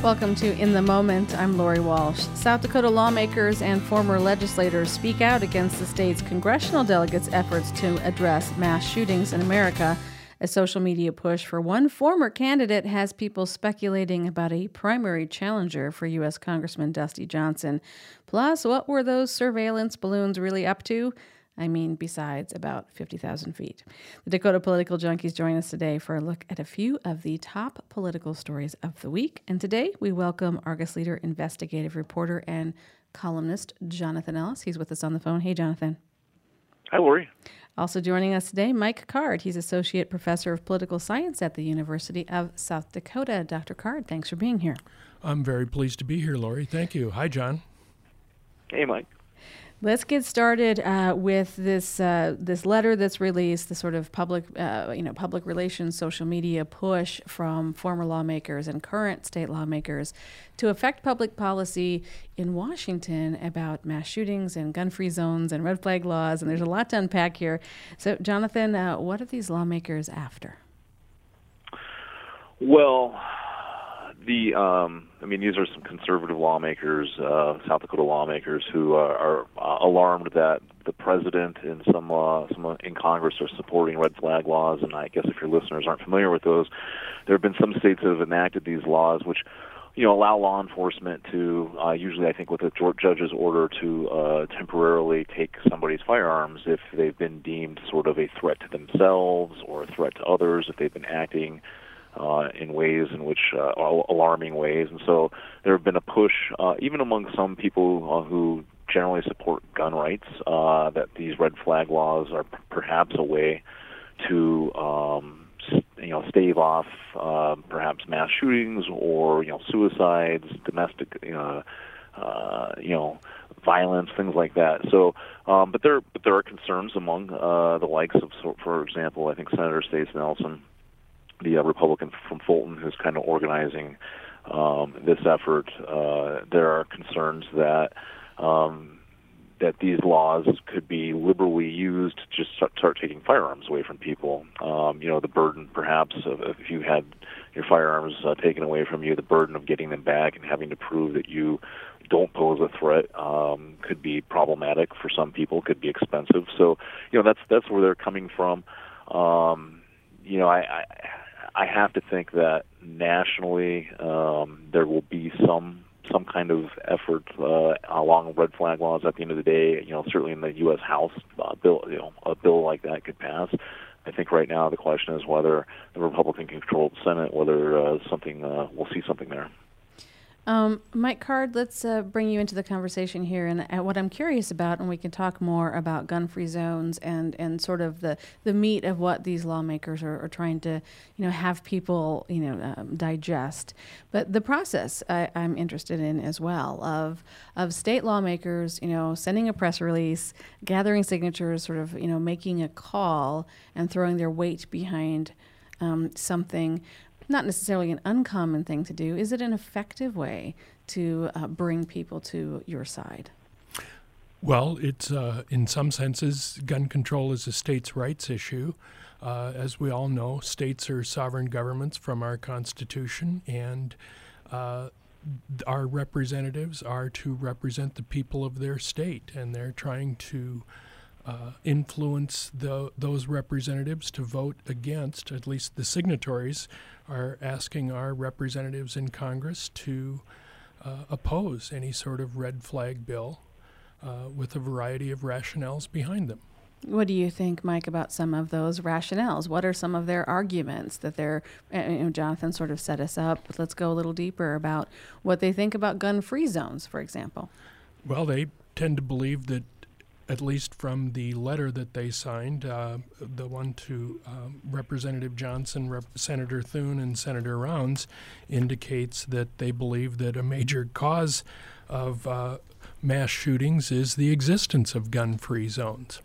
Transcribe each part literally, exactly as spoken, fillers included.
Welcome to In the Moment. I'm Lori Walsh. South Dakota lawmakers and former legislators speak out against the state's congressional delegates' efforts to address mass shootings in America. A social media push for one former candidate has people speculating about a primary challenger for U S Congressman Dusty Johnson. Plus, what were those surveillance balloons really up to? I mean, besides about fifty thousand feet. The Dakota Political Junkies join us today for a look at a few of the top political stories of the week. And today we welcome Argus Leader investigative reporter and columnist Jonathan Ellis. He's with us on the phone. Hey, Jonathan. Hi, Lori. Also joining us today, Mike Card. He's Associate Professor of Political Science at the University of South Dakota. Doctor Card, thanks for being here. I'm very pleased to be here, Lori. Thank you. Hi, John. Hey, Mike. Let's get started uh, with this uh, this letter that's released, the sort of public, uh, you know, public relations, social media push from former lawmakers and current state lawmakers to affect public policy in Washington about mass shootings and gun-free zones and red flag laws. And there's a lot to unpack here. So, Jonathan, uh, what are these lawmakers after? Well, the um, I mean, these are some conservative lawmakers, uh, South Dakota lawmakers, who are, are uh, alarmed that the president and some uh, some in Congress are supporting red flag laws. And I guess if your listeners aren't familiar with those, there have been some states that have enacted these laws, which you know allow law enforcement to uh, usually, I think, with a judge's order to uh, temporarily take somebody's firearms if they've been deemed sort of a threat to themselves or a threat to others, if they've been acting Uh, in ways in which uh, are alarming ways. And so there have been a push, uh, even among some people uh, who generally support gun rights, uh, that these red flag laws are p- perhaps a way to, um, you know, stave off uh, perhaps mass shootings or, you know, suicides, domestic, uh, uh, you know, violence, things like that. So, um, but there, but there are concerns among uh, the likes of, so, for example, I think Senator Stace Nelson, the uh, Republican from Fulton, who's kind of organizing um, this effort. Uh, there are concerns that um, that these laws could be liberally used to just start, start taking firearms away from people. Um, you know, the burden, perhaps, of if you had your firearms uh, taken away from you, the burden of getting them back and having to prove that you don't pose a threat um, could be problematic for some people. Could be expensive. So, you know, that's that's where they're coming from. Um, you know, I. I I have to think that nationally um, there will be some some kind of effort uh, along red flag laws at the end of the day. You know, certainly in the U S House uh, bill, you know, a bill like that could pass. I think right now the question is whether the Republican-controlled Senate, whether uh, something uh, we'll see something there. Um, Mike Card, let's uh, bring you into the conversation here. And uh, what I'm curious about, and we can talk more about gun-free zones and, and sort of the, the meat of what these lawmakers are, are trying to, you know, have people, you know, um, digest. But the process I, I'm interested in as well of of state lawmakers, you know, sending a press release, gathering signatures, sort of, you know, making a call and throwing their weight behind um, something. Not necessarily an uncommon thing to do. Is it an effective way to uh, bring people to your side? Well, it's uh, in some senses, gun control is a states' rights issue. Uh, as we all know, states are sovereign governments from our Constitution, and uh, our representatives are to represent the people of their state, and they're trying to Uh, influence the, those representatives to vote against, at least the signatories are asking our representatives in Congress to uh, oppose any sort of red flag bill uh, with a variety of rationales behind them. What do you think, Mike, about some of those rationales? What are some of their arguments that they're, you know, Jonathan sort of set us up, but let's go a little deeper about what they think about gun-free zones, for example. Well, they tend to believe that, at least from the letter that they signed, uh, the one to um, Representative Johnson, Rep- Senator Thune, and Senator Rounds, indicates that they believe that a major cause of uh, mass shootings is the existence of gun-free zones.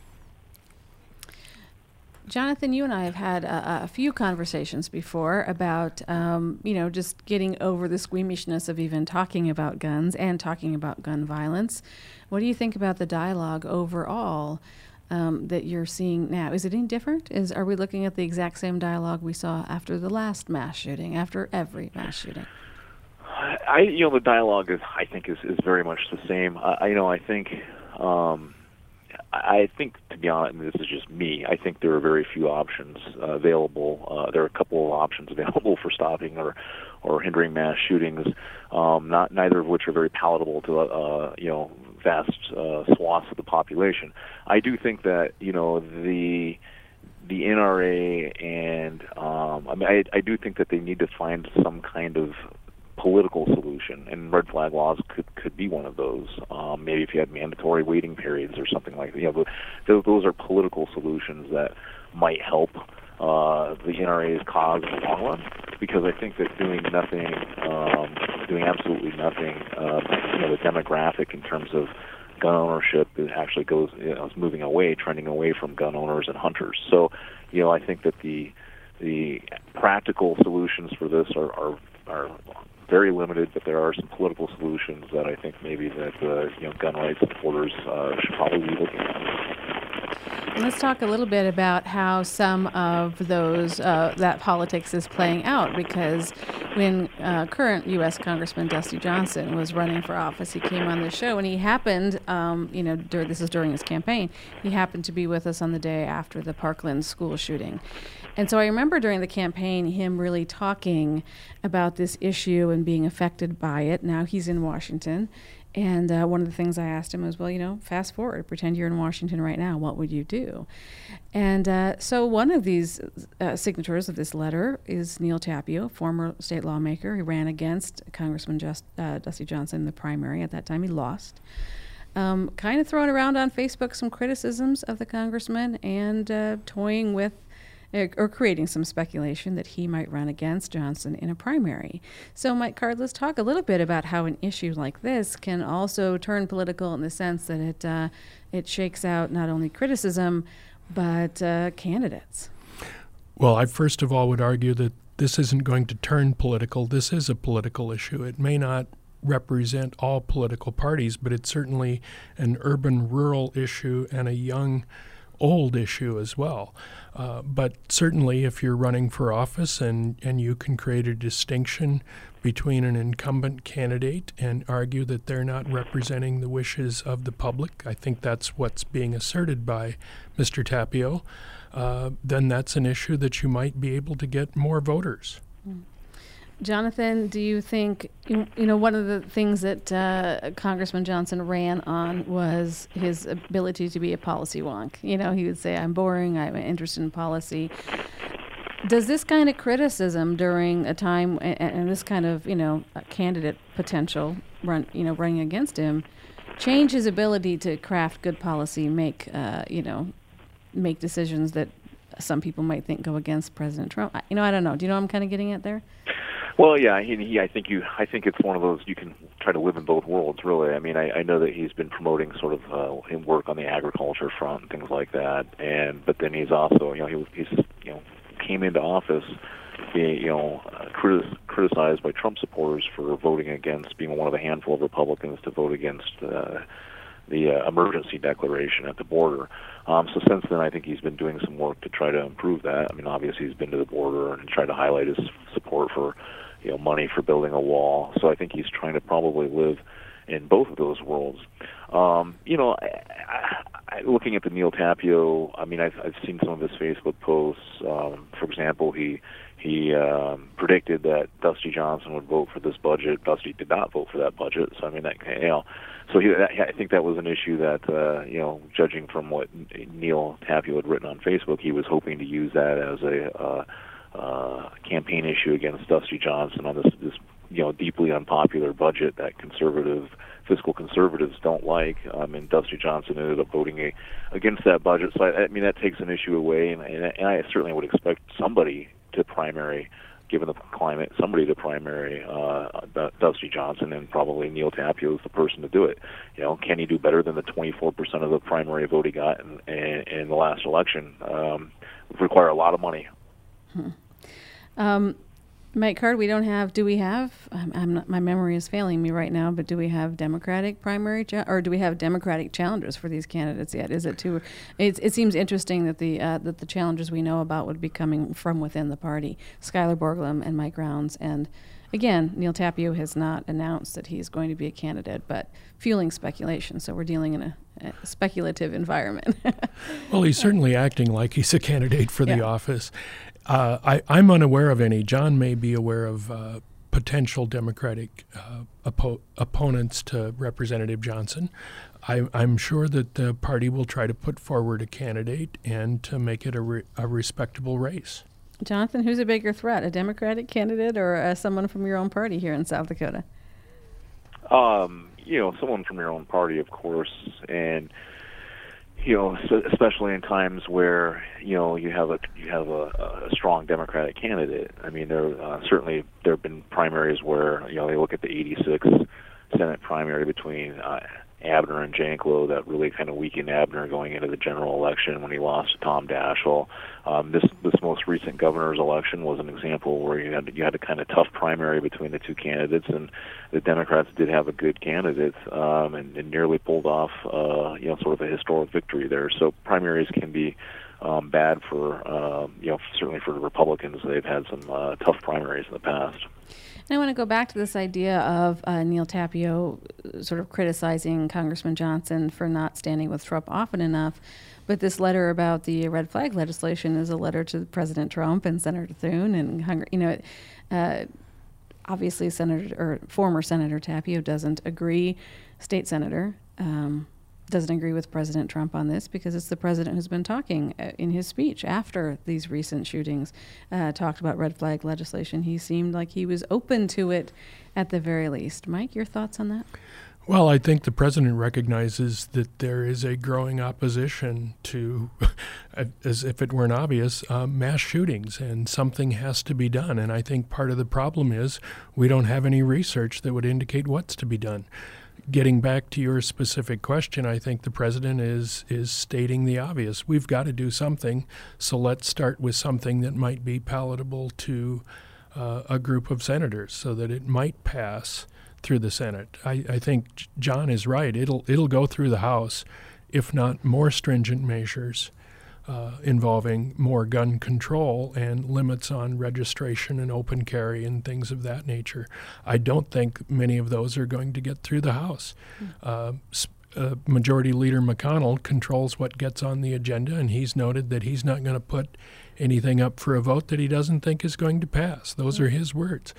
Jonathan, you and I have had a, a few conversations before about, um, you know, just getting over the squeamishness of even talking about guns and talking about gun violence. What do you think about the dialogue overall um, that you're seeing now? Is it any different? Is are we looking at the exact same dialogue we saw after the last mass shooting, after every mass shooting? I, you know, the dialogue is, I think, is, is very much the same. I, you know, I think, um, I think, to be honest, and this is just me, I think there are very few options uh, available. Uh, there are a couple of options available for stopping or, or hindering mass shootings, um, not neither of which are very palatable to, uh, you know, vast uh, swaths of the population. I do think that, you know, the the N R A and um, I mean, I, I do think that they need to find some kind of political solution, and red flag laws could could be one of those. Um, maybe if you had mandatory waiting periods or something like that. You know, those, those are political solutions that might help uh, the N R A's cause in the long run. Because I think that doing nothing, um, doing absolutely nothing, uh, you know, the demographic in terms of gun ownership, it actually goes, you know, is moving away, trending away from gun owners and hunters. So, you know, I think that the the practical solutions for this are are, are very limited, but there are some political solutions that I think maybe that uh, you know, gun rights supporters uh, should probably be looking at. Let's talk a little bit about how some of those uh, that politics is playing out, because when uh, current U S Congressman Dusty Johnson was running for office, he came on the show, and he happened, um, you know, dur- this is during his campaign, he happened to be with us on the day after the Parkland school shooting. And so I remember during the campaign him really talking about this issue and being affected by it. Now he's in Washington. And uh, one of the things I asked him was, well, you know, fast forward, pretend you're in Washington right now. What would you do? And uh, so one of these uh, signatories of this letter is Neil Tapio, former state lawmaker. He ran against Congressman Just, uh, Dusty Johnson in the primary. At that time, he lost. Um, kind of throwing around on Facebook some criticisms of the congressman and uh, toying with or creating some speculation that he might run against Johnson in a primary. So, Mike Card, let's talk a little bit about how an issue like this can also turn political in the sense that it uh, it shakes out not only criticism, but uh, candidates. Well, I first of all would argue that this isn't going to turn political. This is a political issue. It may not represent all political parties, but it's certainly an urban-rural issue and a young old issue as well. Uh, but certainly if you're running for office and, and you can create a distinction between an incumbent candidate and argue that they're not representing the wishes of the public, I think that's what's being asserted by Mister Tapio, uh, then that's an issue that you might be able to get more voters. Mm. Jonathan, do you think, you know, one of the things that uh, Congressman Johnson ran on was his ability to be a policy wonk. You know, he would say, I'm boring, I'm interested in policy. Does this kind of criticism during a time, and, and this kind of, you know, candidate potential run, you know, running against him, change his ability to craft good policy, make, uh, you know, make decisions that some people might think go against President Trump? You know, I don't know. Do you know what I'm kind of getting at there? Well, yeah, he, he, I think you. I think it's one of those you can try to live in both worlds, really. I mean, I, I know that he's been promoting sort of uh, him work on the agriculture front and things like that, and but then he's also, you know, he was, he's, you know, came into office being, you know, uh, critis- criticized by Trump supporters for voting against, being one of a handful of Republicans to vote against uh, the uh, emergency declaration at the border. Um, so since then, I think he's been doing some work to try to improve that. I mean, obviously he's been to the border and tried to highlight his support for, you know, money for building a wall. So I think he's trying to probably live in both of those worlds. Um, you know, I, I, I, looking at the Neil Tapio, I mean, I've, I've seen some of his Facebook posts. Um, for example, he he um, predicted that Dusty Johnson would vote for this budget. Dusty did not vote for that budget. So I mean, that, you know, so he, that, I think that was an issue that, uh, you know, judging from what Neil Tapio had written on Facebook, he was hoping to use that as a uh, uh, campaign issue against Dusty Johnson on this, this, you know, deeply unpopular budget that conservative, fiscal conservatives don't like. Um, and Dusty Johnson ended up voting a, against that budget. So I, I mean, that takes an issue away, and, and, and I certainly would expect somebody to primary, given the climate, somebody to primary uh, Dusty Johnson, and probably Neil Tapio is the person to do it. You know, can he do better than the twenty-four percent of the primary vote he got in, in, in the last election? Um, would require a lot of money. Hmm. Um, Mike Card, we don't have, do we have, I'm, I'm not, my memory is failing me right now, but do we have Democratic primary, cha- or do we have Democratic challengers for these candidates yet? Is it too, it, it seems interesting that the uh, that the challengers we know about would be coming from within the party, Skyler Borglum and Mike Rounds. And again, Neil Tapio has not announced that he's going to be a candidate, but fueling speculation, so we're dealing in a, a speculative environment. Well, he's certainly acting like he's a candidate for the Yeah. office. Uh, I, I'm unaware of any. John may be aware of uh, potential Democratic uh, oppo- opponents to Representative Johnson. I, I'm sure that the party will try to put forward a candidate and to make it a, re- a respectable race. Jonathan, who's a bigger threat, a Democratic candidate or uh, someone from your own party here in South Dakota? Um, you know, someone from your own party, of course, and you know, especially in times where you know you have a you have a, a strong Democratic candidate. I mean, there uh, certainly there have been primaries where you know they look at the eighty-six Senate primary between uh, Abner and Janklow that really kind of weakened Abner going into the general election when he lost to Tom Daschle. Um, this this most recent governor's election was an example where you had you had a kind of tough primary between the two candidates, and the Democrats did have a good candidate um, and, and nearly pulled off uh, you know sort of a historic victory there. So primaries can be um, bad for uh, you know certainly for the Republicans. They've had some uh, tough primaries in the past. And I want to go back to this idea of uh, Neil Tapio sort of criticizing Congressman Johnson for not standing with Trump often enough. But this letter about the red flag legislation is a letter to President Trump and Senator Thune and Hung- you know, uh, obviously Senator or former Senator Tapio doesn't agree, state senator. Um, doesn't agree with President Trump on this because it's the president who's been talking uh, in his speech after these recent shootings, uh, talked about red flag legislation. He seemed like he was open to it at the very least. Mike, your thoughts on that? Well, I think the president recognizes that there is a growing opposition to, as if it weren't obvious, uh, mass shootings, and something has to be done. And I think part of the problem is we don't have any research that would indicate what's to be done. Getting back to your specific question, I think the president is is stating the obvious. We've got to do something, so let's start with something that might be palatable to uh, a group of senators so that it might pass through the Senate. I, I think John is right. It'll it'll go through the House, if not more stringent measures uh, involving more gun control and limits on registration and open carry and things of that nature. I don't think many of those are going to get through the House. Mm. Uh, uh, Majority Leader McConnell controls what gets on the agenda, and he's noted that he's not going to put anything up for a vote that he doesn't think is going to pass. Those mm. are his words.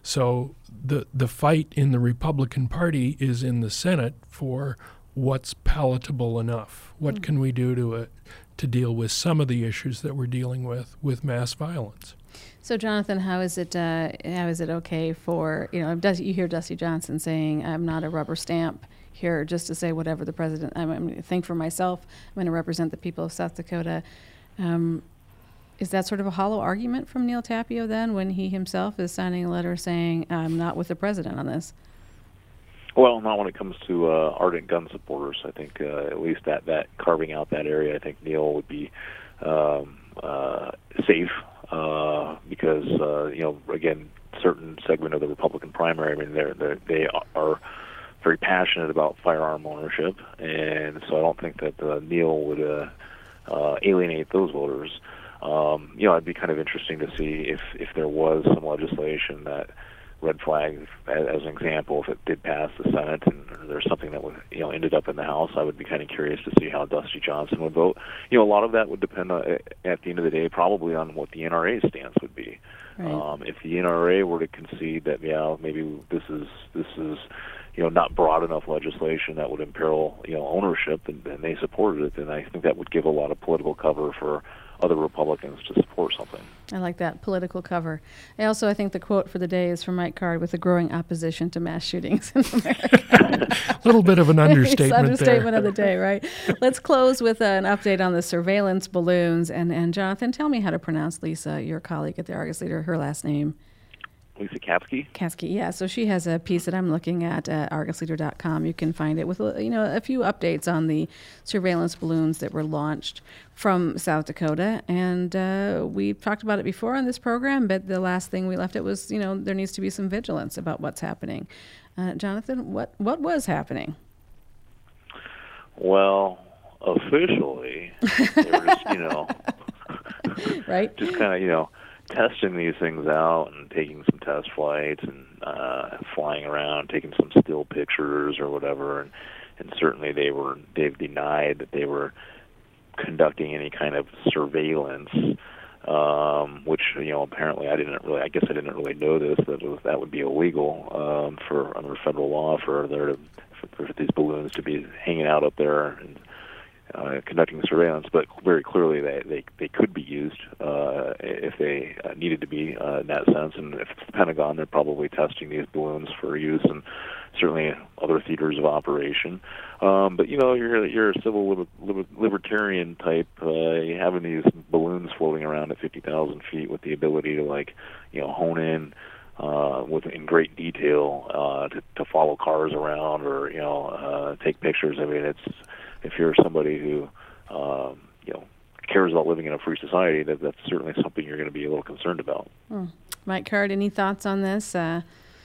So the the fight in the Republican Party is in the Senate for what's palatable enough. What mm. can we do to uh, to deal with some of the issues that we're dealing with with mass violence? So, Jonathan, how is it uh, how is it okay for, you know, Dusty, you hear Dusty Johnson saying, I'm not a rubber stamp here just to say whatever the president, I'm, I'm going to think for myself, I'm going to represent the people of South Dakota. Um, Is that sort of a hollow argument from Neil Tapio then when he himself is signing a letter saying, I'm not with the president on this? Well, not when it comes to uh, ardent gun supporters. I think uh, at least that, that carving out that area, I think Neil would be um, uh, safe uh, because, uh, you know, again, certain segment of the Republican primary, I mean, they're, they're, they are very passionate about firearm ownership, and so I don't think that uh, Neil would uh, uh, alienate those voters. Um, you know, it'd be kind of interesting to see if, if there was some legislation that red flag, as, as an example, if it did pass the Senate and there's something that would, you know, ended up in the House, I would be kind of curious to see how Dusty Johnson would vote. You know, a lot of that would depend on, at the end of the day, probably on what the N R A stance would be. Right. Um, if the N R A were to concede that, yeah, maybe this is this is, you know, not broad enough legislation that would imperil, you know, ownership, and, and they supported it, then I think that would give a lot of political cover for other Republicans to support something. I like that, political cover. I also, I think the quote for the day is from Mike Card, with a growing opposition to mass shootings in America. A little bit of an understatement there. Understatement of the day, right? Let's close with uh, an update on the surveillance balloons. And, and Jonathan, tell me how to pronounce Lisa, your colleague at the Argus Leader, her last name. Lisa Kapsky? Kasky, yeah. So she has a piece that I'm looking at at argus leader dot com. You can find it with, you know, a few updates on the surveillance balloons that were launched from South Dakota. And uh, we talked about it before on this program, but the last thing we left it was, you know, there needs to be some vigilance about what's happening. Uh, Jonathan, what, what was happening? Well, officially, they were just, you know, right? just kind of, you know, testing these things out and taking some test flights and uh, flying around, taking some still pictures or whatever. And, and certainly they were, they've denied that they were conducting any kind of surveillance, um, which, you know, apparently I didn't really, I guess I didn't really know this, that it was, that would be illegal um, for under federal law for there to, for, for these balloons to be hanging out up there and Uh, conducting surveillance, but very clearly they, they, they could be used uh, if they uh, needed to be uh, in that sense. And if it's the Pentagon, they're probably testing these balloons for use and certainly other theaters of operation. Um, but, you know, you're, you're a civil liber- liber- libertarian type, uh, having these balloons floating around at fifty thousand feet with the ability to, like, you know, hone in Uh, with in great detail uh, to, to follow cars around or you know uh, take pictures. I mean, it's if you're somebody who um, you know cares about living in a free society, that that's certainly something you're going to be a little concerned about. Hmm. Mike Card, any thoughts on this? Uh,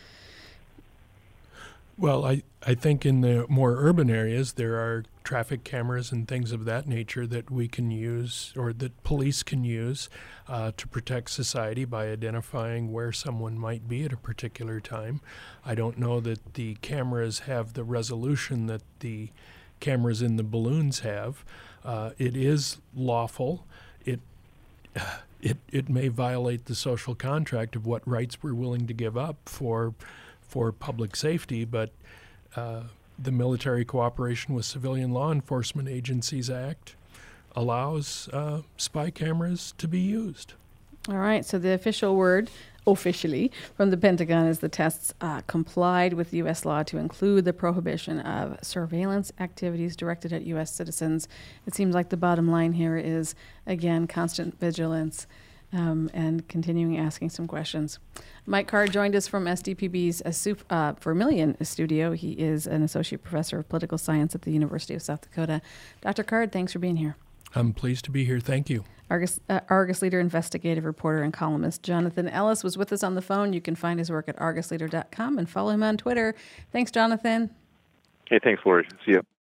Well, I, I think in the more urban areas, there are traffic cameras and things of that nature that we can use or that police can use uh, to protect society by identifying where someone might be at a particular time. I don't know that the cameras have the resolution that the cameras in the balloons have. Uh, it is lawful. It it it may violate the social contract of what rights we're willing to give up for for public safety, but uh, the Military Cooperation with Civilian Law Enforcement Agencies Act allows uh, spy cameras to be used. All right, so the official word, officially, from the Pentagon is the tests uh, complied with U S law to include the prohibition of surveillance activities directed at U S citizens. It seems like the bottom line here is, again, constant vigilance um, and continuing asking some questions. Mike Card joined us from S D P B's uh, Vermilion studio. He is an associate professor of political science at the University of South Dakota. Doctor Card, thanks for being here. I'm pleased to be here. Thank you. Argus, uh, Argus leader, investigative reporter, and columnist Jonathan Ellis was with us on the phone. You can find his work at argus leader dot com and follow him on Twitter. Thanks, Jonathan. Hey, thanks, Lori. See you.